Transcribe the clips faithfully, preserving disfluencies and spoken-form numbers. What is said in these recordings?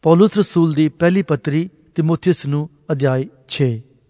ਪੌਲੁਸ ਰਸੂਲ ਦੀ ਪਹਿਲੀ ਪੱਤਰੀ ਤਿਮੋਥੀਉਸ ਨੂੰ ਅਧਿਆਇ ਛੇ।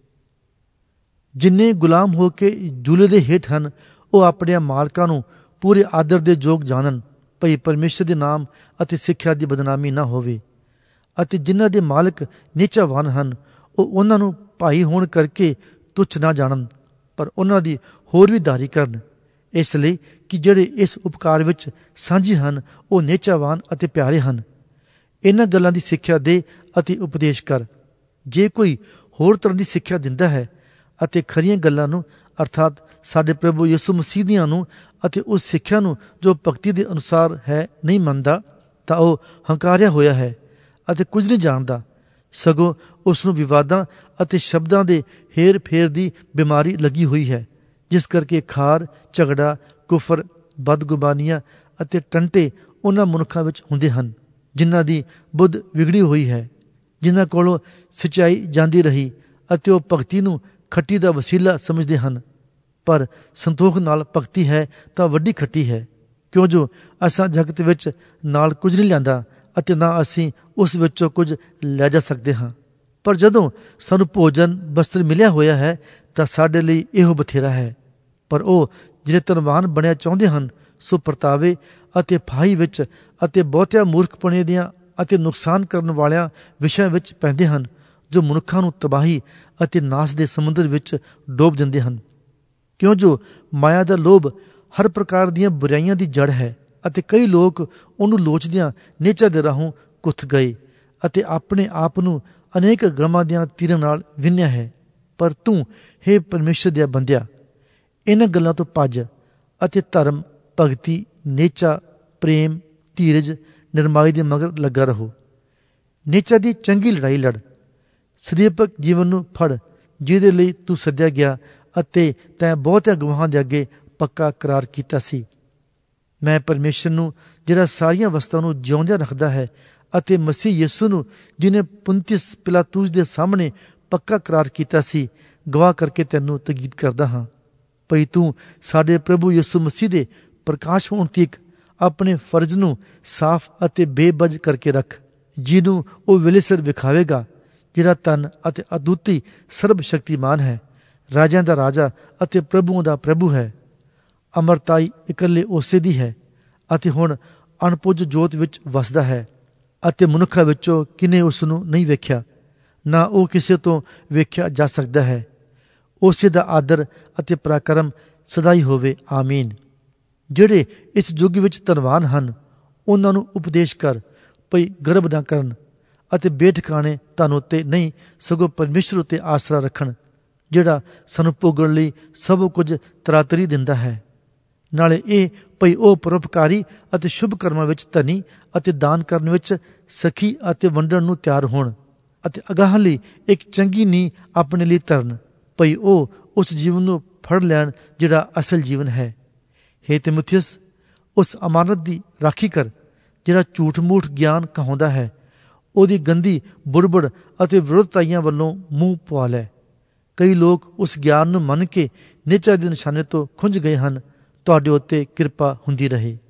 ਜਿੰਨੇ ਗੁਲਾਮ ਹੋ ਕੇ ਜੂਲੇ ਦੇ ਹੇਠ ਹਨ, ਉਹ ਆਪਣੇ ਮਾਲਕਾਂ ਨੂੰ ਪੂਰੇ ਆਦਰ ਦੇ ਯੋਗ ਜਾਣਨ, ਭਈ ਪਰਮੇਸ਼ਰ ਦੇ ਨਾਮ ਅਤੇ ਸਿੱਖਿਆ ਦੀ ਬਦਨਾਮੀ ਨਾ ਹੋਵੇ। ਅਤੇ ਜਿਨ੍ਹਾਂ ਦੇ ਮਾਲਕ ਨੀਚਾਵਾਨ ਹਨ, ਉਹ ਉਹਨਾਂ ਨੂੰ ਭਾਈ ਹੋਣ ਕਰਕੇ ਤੁੱਛ ਨਾ ਜਾਣਨ, ਪਰ ਉਹਨਾਂ ਦੀ ਹੋਰ ਵੀ ਦਾਰੀ ਕਰਨ, ਇਸ ਲਈ ਕਿ ਜਿਹੜੇ ਇਸ ਉਪਕਾਰ ਵਿੱਚ ਸਾਂਝੀ ਹਨ, ਉਹ ਨੀਚਾਵਾਨ ਅਤੇ ਪਿਆਰੇ ਹਨ। ਇਹਨਾਂ ਗੱਲਾਂ ਦੀ ਸਿੱਖਿਆ ਦੇ ਅਤੇ ਉਪਦੇਸ਼ ਕਰ। ਜੇ ਕੋਈ ਹੋਰ ਤਰ੍ਹਾਂ ਦੀ ਸਿੱਖਿਆ ਦਿੰਦਾ ਹੈ ਅਤੇ ਖਰੀਆਂ ਗੱਲਾਂ ਨੂੰ ਅਰਥਾਤ ਸਾਡੇ ਪ੍ਰਭੂ ਯਿਸੂ ਮਸੀਹ ਦੀਆਂ ਨੂੰ ਅਤੇ ਉਸ ਸਿੱਖਿਆ ਨੂੰ ਜੋ ਭਗਤੀ ਦੇ ਅਨੁਸਾਰ ਹੈ ਨਹੀਂ ਮੰਨਦਾ, ਤਾਂ ਉਹ ਹੰਕਾਰਿਆ ਹੋਇਆ ਹੈ ਅਤੇ ਕੁਝ ਨਹੀਂ ਜਾਣਦਾ, ਸਗੋਂ ਉਸ ਨੂੰ ਵਿਵਾਦਾਂ ਅਤੇ ਸ਼ਬਦਾਂ ਦੇ ਹੇਰ ਫੇਰ ਦੀ ਬਿਮਾਰੀ ਲੱਗੀ ਹੋਈ ਹੈ, ਜਿਸ ਕਰਕੇ ਖਾਰ, ਝਗੜਾ, ਕੁਫਰ, ਬਦਗੁਬਾਨੀਆਂ ਅਤੇ ਟੰਟੇ ਉਹਨਾਂ ਮਨੁੱਖਾਂ ਵਿੱਚ ਹੁੰਦੇ ਹਨ, ਜਿਨ੍ਹਾਂ ਦੀ ਬੁੱਧ ਵਿਗੜੀ ਹੋਈ ਹੈ, ਜਿਨ੍ਹਾਂ ਕੋਲੋਂ ਸੱਚਾਈ ਜਾਂਦੀ ਰਹੀ ਅਤੇ ਉਹ ਭਗਤੀ ਨੂੰ ਖੱਟੀ ਦਾ ਵਸੀਲਾ ਸਮਝਦੇ ਹਨ। ਪਰ ਸੰਤੋਖ ਨਾਲ ਭਗਤੀ ਹੈ ਤਾਂ ਵੱਡੀ ਖੱਟੀ ਹੈ, ਕਿਉਂ ਜੋ ਅਸਾਂ ਜਗਤ ਵਿੱਚ ਨਾਲ ਕੁਝ ਨਹੀਂ ਲਿਆਂਦਾ ਅਤੇ ਨਾ ਅਸੀਂ ਉਸ ਵਿੱਚੋਂ ਕੁਝ ਲੈ ਜਾ ਸਕਦੇ ਹਾਂ। ਪਰ ਜਦੋਂ ਸਾਨੂੰ ਭੋਜਨ ਬਸਤਰ ਮਿਲਿਆ ਹੋਇਆ ਹੈ ਤਾਂ ਸਾਡੇ ਲਈ ਇਹੋ ਬਥੇਰਾ ਹੈ। ਪਰ ਉਹ ਜਿਹੜੇ ਧਨਵਾਨ ਬਣਿਆ ਚਾਹੁੰਦੇ ਹਨ, ਸੋ ਪਰਤਾਵੇ ਅਤੇ ਫਾਹੀ ਵਿੱਚ ਅਤੇ ਬਹੁਤਿਆਂ ਮੂਰਖਪਣੇ ਦੀਆਂ ਅਤੇ ਨੁਕਸਾਨ ਕਰਨ ਵਾਲਿਆਂ ਵਿਸ਼ਿਆਂ ਵਿੱਚ ਪੈਂਦੇ ਹਨ, ਜੋ ਮਨੁੱਖਾਂ ਨੂੰ ਤਬਾਹੀ ਅਤੇ ਨਾਸ ਦੇ ਸਮੁੰਦਰ ਵਿੱਚ ਡੋਬ ਦਿੰਦੇ ਹਨ। ਕਿਉਂ ਜੋ ਮਾਇਆ ਦਾ ਲੋਭ ਹਰ ਪ੍ਰਕਾਰ ਦੀਆਂ ਬੁਰਾਈਆਂ ਦੀ ਜੜ ਹੈ ਅਤੇ ਕਈ ਲੋਕ ਉਹਨੂੰ ਲੋਚਦਿਆਂ ਨੇਚਾ ਦੇ ਰਾਹੋਂ ਕੁੱਥ ਗਏ ਅਤੇ ਆਪਣੇ ਆਪ ਨੂੰ ਅਨੇਕ ਗਮਾਂ ਦੀਆਂ ਤੀਰਾਂ ਨਾਲ ਵਿੰਨਿਆ ਹੈ। ਪਰ ਤੂੰ, ਹੇ ਪਰਮੇਸ਼ਰ ਦੇ ਬੰਦਿਆ, ਇਹਨਾਂ ਗੱਲਾਂ ਤੋਂ ਭੱਜ ਅਤੇ ਧਰਮ, ਭਗਤੀ, ਨੇਚਾ, ਪ੍ਰੇਮ, ਧੀਰਜ, ਨਿਰਮਾਈ ਦੇ ਮਗਰ ਲੱਗਾ ਰਹੋ। ਨੇਚਾ ਦੀ ਚੰਗੀ ਲੜਾਈ ਲੜ, ਸਦੀਪਕ ਜੀਵਨ ਨੂੰ ਫੜ, ਜਿਹਦੇ ਲਈ ਤੂੰ ਸੱਦਿਆ ਗਿਆ ਅਤੇ ਤੈਂ ਬਹੁਤਿਆਂ ਗਵਾਹਾਂ ਦੇ ਅੱਗੇ ਪੱਕਾ ਕਰਾਰ ਕੀਤਾ ਸੀ। ਮੈਂ ਪਰਮੇਸ਼ਰ ਨੂੰ, ਜਿਹੜਾ ਸਾਰੀਆਂ ਵਸਤਾਂ ਨੂੰ ਜਿਉਂਦਿਆਂ ਰੱਖਦਾ ਹੈ, ਅਤੇ ਮਸੀਹ ਯਿਸੂ ਨੂੰ, ਜਿਹਨੇ ਪੁੰਤੀਅਸ ਪਿਲਾਤੂਸ ਦੇ ਸਾਹਮਣੇ ਪੱਕਾ ਕਰਾਰ ਕੀਤਾ ਸੀ, ਗਵਾਹ ਕਰਕੇ ਤੈਨੂੰ ਤਕੀਦ ਕਰਦਾ ਹਾਂ, ਭਈ ਤੂੰ ਸਾਡੇ ਪ੍ਰਭੂ ਯਿਸੂ ਮਸੀਹ ਦੇ ਪ੍ਰਕਾਸ਼ ਹੋਣ ਤੀਕ ਆਪਣੇ ਫਰਜ਼ ਨੂੰ ਸਾਫ਼ ਅਤੇ ਬੇਬਜ ਕਰਕੇ ਰੱਖ, ਜਿਹਨੂੰ ਉਹ ਵੇਲੇ ਸਿਰ ਵਿਖਾਵੇਗਾ, ਜਿਹੜਾ ਧਨ ਅਤੇ ਅਦੁੱਤੀ ਸਰਬ ਸ਼ਕਤੀਮਾਨ ਹੈ, ਰਾਜਿਆਂ ਦਾ ਰਾਜਾ ਅਤੇ ਪ੍ਰਭੂਆਂ ਦਾ ਪ੍ਰਭੂ ਹੈ। ਅਮਰਤਾਈ ਇਕੱਲੇ ਉਸੇ ਦੀ ਹੈ ਅਤੇ ਹੁਣ ਅਣਪੁੱਜ ਜੋਤ ਵਿੱਚ ਵਸਦਾ ਹੈ, ਅਤੇ ਮਨੁੱਖਾਂ ਵਿੱਚੋਂ ਕਿਨੇ ਉਸ ਨੂੰ ਨਹੀਂ ਵੇਖਿਆ, ਨਾ ਉਹ ਕਿਸੇ ਤੋਂ ਵੇਖਿਆ ਜਾ ਸਕਦਾ ਹੈ। ਉਸੇ ਦਾ ਆਦਰ ਅਤੇ ਪਰਾਕਰਮ ਸਦਾ ਹੀ ਹੋਵੇ। ਆਮੀਨ। ਜਿਹੜੇ ਇਸ ਯੁੱਗ ਵਿੱਚ ਧਨਵਾਨ ਹਨ, ਉਹਨਾਂ ਨੂੰ ਉਪਦੇਸ਼ ਕਰ, ਭਈ ਗਰਬ ਨਾ ਕਰਨ ਅਤੇ ਬੇਠਿਕਾਣੇ ਧਨ ਉੱਤੇ ਨਹੀਂ, ਸਗੋਂ ਪਰਮੇਸ਼ਰ ਉੱਤੇ ਆਸਰਾ ਰੱਖਣ, ਜਿਹੜਾ ਸਾਨੂੰ ਭੋਗਣ ਲਈ ਸਭ ਕੁਝ ਤਰਾਤਰੀ ਦਿੰਦਾ ਹੈ। ਨਾਲੇ ਇਹ ਭਈ ਉਹ ਪਰਉਪਕਾਰੀ ਅਤੇ ਸ਼ੁਭ ਕਰਮਾਂ ਵਿੱਚ ਧਨੀ ਅਤੇ ਦਾਨ ਕਰਨ ਵਿੱਚ ਸਖੀ ਅਤੇ ਵੰਡਣ ਨੂੰ ਤਿਆਰ ਹੋਣ, ਅਤੇ ਅਗਾਹ ਲਈ ਇੱਕ ਚੰਗੀ ਨੀਂਹ ਆਪਣੇ ਲਈ ਧਰਨ, ਭਈ ਉਹ ਉਸ ਜੀਵਨ ਨੂੰ ਫੜ ਲੈਣ ਜਿਹੜਾ ਅਸਲ ਜੀਵਨ ਹੈ। ਹੇ ਤਿਮੋਥੀਉਸ, ਉਸ ਅਮਾਨਤ ਦੀ ਰਾਖੀ ਕਰ, ਜਿਹੜਾ ਝੂਠ ਮੂਠ ਗਿਆਨ ਕਹਾਉਂਦਾ ਹੈ। ਉਹਦੀ ਗੰਦੀ ਬੁੜਬੁੜ ਅਤੇ ਵਿਰੋਧਤਾਈਆਂ ਵੱਲੋਂ ਮੂੰਹ ਪਵਾ ਲੈ। ਕਈ ਲੋਕ ਉਸ ਗਿਆਨ ਨੂੰ ਮੰਨ ਕੇ ਨਿਚਾ ਦੇ ਨਿਸ਼ਾਨੇ ਤੋਂ ਖੁੰਝ ਗਏ ਹਨ। ਤੁਹਾਡੇ ਉੱਤੇ ਕਿਰਪਾ ਹੁੰਦੀ ਰਹੇ।